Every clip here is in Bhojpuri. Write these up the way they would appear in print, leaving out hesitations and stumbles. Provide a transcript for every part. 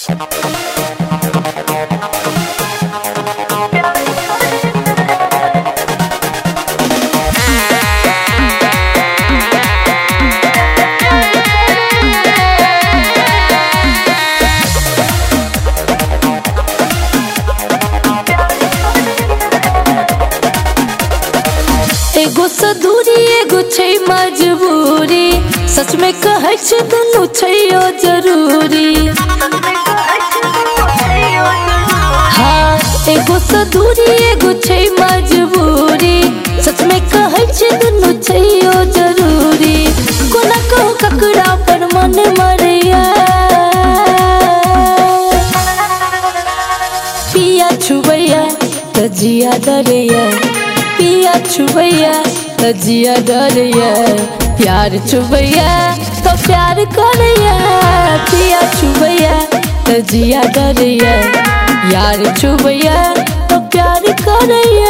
एगो सधुरी एगो छै मजबूरी, सच में कहै छै दुनू छैयो जरूरी। हाँ एगो सधुरी एगो छै मजबूरी, सच में कहै छै दुनू छैयो जरूरी। कोना कहू ककरा पर मन मरैया, पिया छुबैया त जिया डरैया, पिया छुबैया त जिया डरैया, प्यार छुबैया तो प्यार करैया। पिया छुबैया त जिया डरैया, यार छुबैया तो प्यार करैया।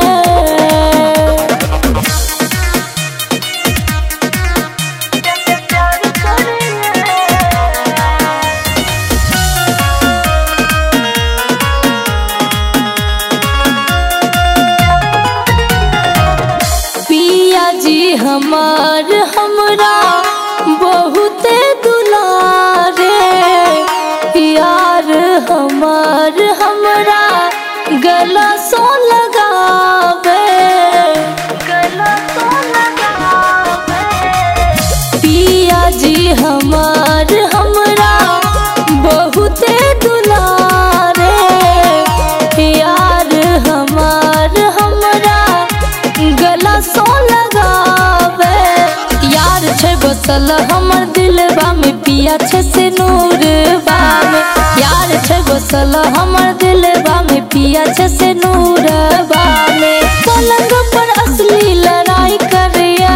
जी हमार हमरा बहुते दुलारे, यार हमार हमरा गला सो लगावे, पिया जी हमार हमरा बहुते दुलारे, यार हमार हमरा गला सो बसल हमर दिलबा में, पिया छे से नूरबा में। यार छे बसल हमर दिलबा में, पिया छे से नूरबा में। पलंग पर असली लड़ाई करिया,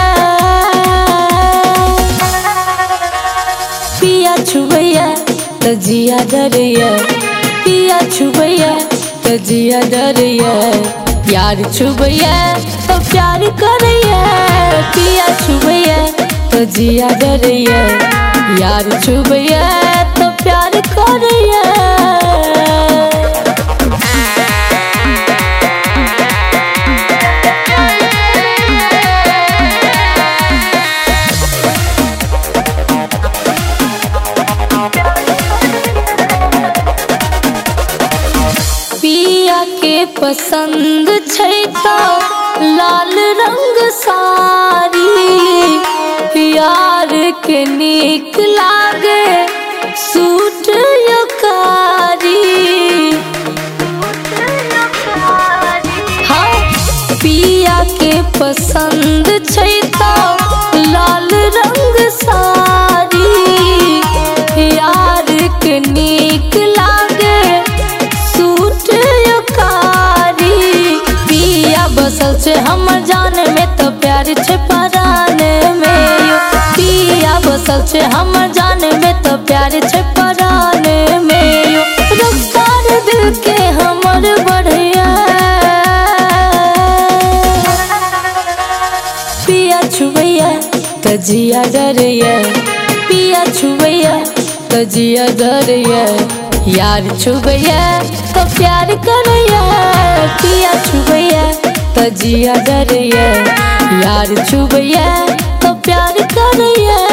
पिया छुबैया त जिया डरैया, पिया छुबैया त जिया डरैया, यार छुबैया तो प्यार करैया। पिया छुबैया तो जिया डरैया, यार छुबैया तो प्यार करैया। पिया के पसंद छै तो लाल रंग साड़ी, यार के नीक लागे सूट योकारी। हाँ पिया के पसंद छै तो लाल रंग साड़ी, यार के नीक लागे सूट योकारी। पिया बसल छै हमर जान में तो प्यार छै परान में यो, पिया बसल छै हमर जान में तो प्यार छै परान में यो। रफ्तार दिल के हमर बढ़िया, पिया छुबैया त जिया डरैया, पिया छुबैया त जिया डरैया, यार छुबैया तो प्यार करैया। पिया छुबैया त जिया डरैया, यार छुबैया तो प्यार करैया।